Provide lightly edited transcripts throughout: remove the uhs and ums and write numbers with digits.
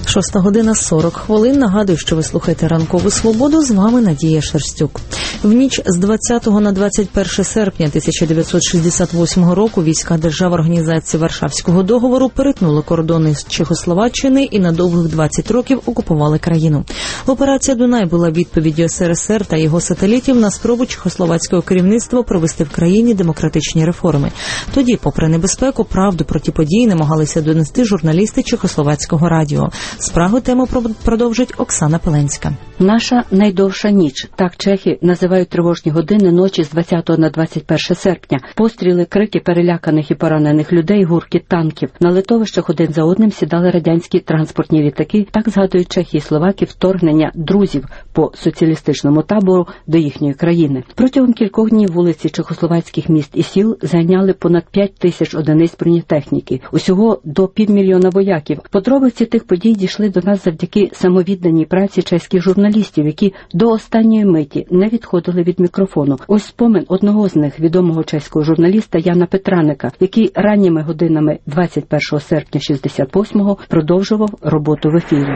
6:40. Нагадую, що ви слухаєте «Ранкову свободу». З вами Надія Шерстюк. В ніч з 20 на 21 серпня 1968 року війська Держав-Організації Варшавського договору перетнули кордони з Чехословаччини і на довгих 20 років окупували країну. Операція «Дунай» була відповіддю СРСР та його сателітів на спробу чехословацького керівництва провести в країні демократичні реформи. Тоді, попри небезпеку, правду про ті події намагалися донести журналісти Чехословацького радіо. З Праги тему продовжить Оксана Пеленська. Наша найдовша ніч. Так чехи називають тривожні години ночі з 20 на 21 серпня. Постріли, крики переляканих і поранених людей, гуркіт танків. На литовищах один за одним сідали радянські транспортні літаки. Так згадують чехи і словаки вторгнення друзів по соціалістичному табору до їхньої країни. Протягом кількох днів вулиці чехословацьких міст і сіл зайняли понад 5 тисяч одиниць бронетехніки. Усього до 500 000 вояків. Подробиці тих подій дійшли до нас завдяки самовідданій праці чеських журналістів, які до останньої миті не відходили від мікрофону. Ось спомин одного з них, відомого чеського журналіста Яна Петраника, який ранніми годинами 21 серпня 68-го продовжував роботу в ефірі.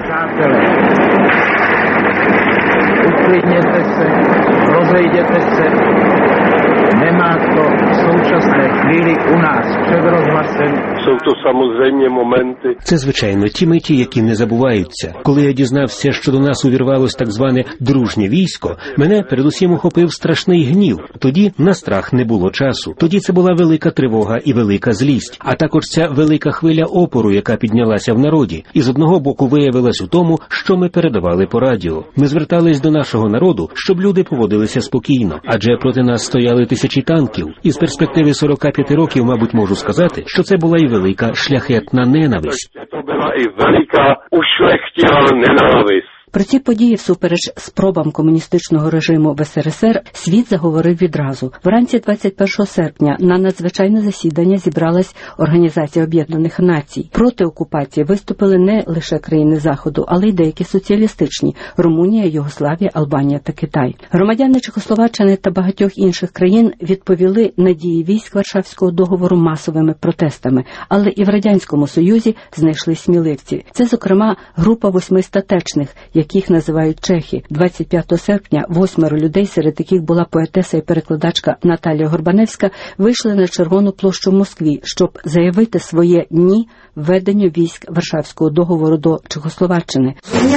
Uklidněte se, rozejděte se. Nemá to v současné chvíli u nás před rozhlasem. Jsou to samozřejmě momenty. Це, звичайно, ті миті, які не забуваються. Коли я дізнався, що до нас увірвалось так зване «дружнє військо», мене передусім охопив страшний гнів. Тоді на страх не було часу. Тоді це була велика тривога і велика злість, а також ця велика хвиля опору, яка піднялася в народі. І з одного боку виявилась у тому, що ми передавали по радіо. Ми звертались до нашого народу, щоб люди поводилися спокійно, адже проти нас стояли тисячі танків. І з перспективи 45 років, мабуть, можу сказати, що це була і велика шляхетна ненависть. Це була і велика ушляхтіла ненависть. Про ці події всупереч спробам комуністичного режиму в СРСР світ заговорив відразу. Вранці 21 серпня на надзвичайне засідання зібралась Організація Об'єднаних Націй. Проти окупації виступили не лише країни Заходу, але й деякі соціалістичні – Румунія, Югославія, Албанія та Китай. Громадяни Чехословаччини та багатьох інших країн відповіли на дії військ Варшавського договору масовими протестами. Але і в Радянському Союзі знайшли сміливці. Це, зокрема, група 8 статечних, яких називають чехи. 25 серпня 8 людей, серед яких була поетеса і перекладачка Наталія Горбаневська, вийшли на Червону площу в Москві, щоб заявити своє «ні» введенню військ Варшавського договору до Чехословаччини.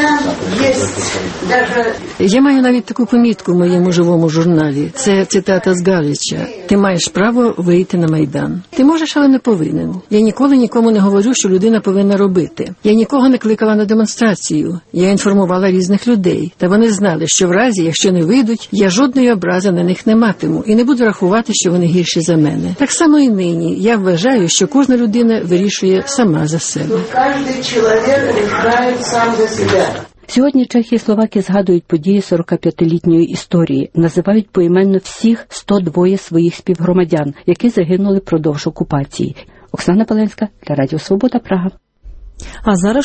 Я маю навіть таку помітку в моєму живому журналі. Це цитата з Галича. «Ти маєш право вийти на Майдан». Ти можеш, але не повинен. Я ніколи нікому не говорю, що людина повинна робити. Я нікого не кликала на демонстрацію. Я інформувала різних людей. Та вони знали, що в разі, якщо не вийдуть, я жодної образи на них не матиму і не буду рахувати, що вони гірші за мене. Так само і нині. Я вважаю, що кожна людина вирішує сама за себе. Кожен чоловік вирішує сам за себе. Сьогодні чехи і словаки згадують події 45-літньої історії, називають поіменно всіх 102 своїх співгромадян, які загинули продовж окупації. Оксана Пеленська для Радіо Свобода, Прага. А зараз